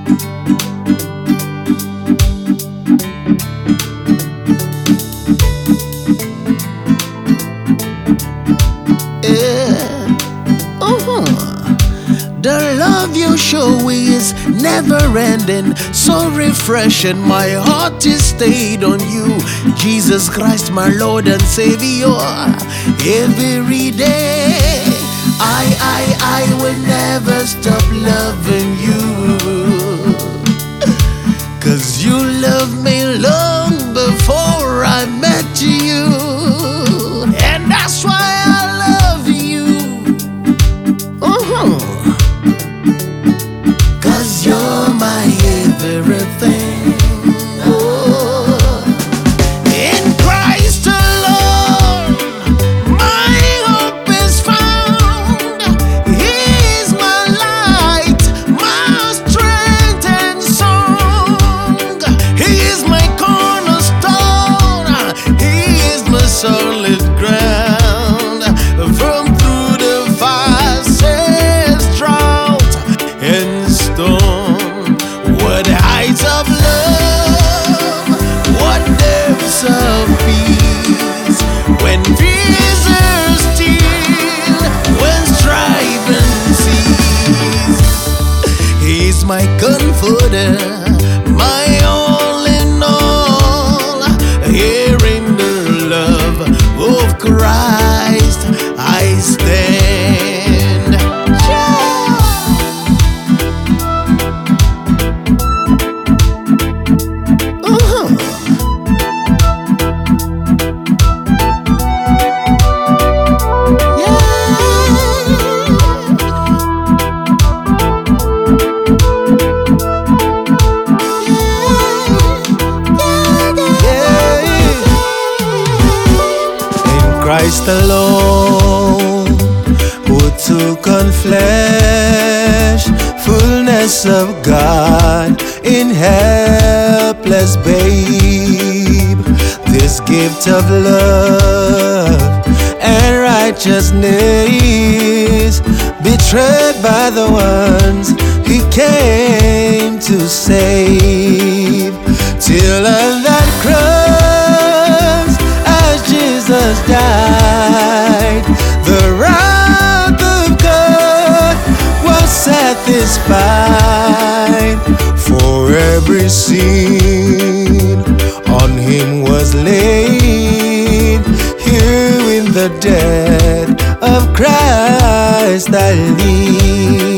The love you show is never ending, so refreshing. My heart is stayed on you, Jesus Christ, my Lord and Savior. Every day, I will never stop loving you, 'cause you loved me long before I met you, and that's why I love you. You're my everything. In Christ alone, my hope is found. He is my light, my strength and song. He is my cornerstone. He is my solid ground. From through the fastest drought and storm, what heights of love, what depths of peace, when fears are still, when striving cease. He's my comforter, my all in all. Here in the love of Christ I stand. Christ alone, who took on flesh, fullness of God in helpless babe. This gift of love and righteousness, betrayed by the ones he came to save, till on that cross as Jesus died, the wrath of God was satisfied. For every sin on him was laid. Here in the death of Christ I live.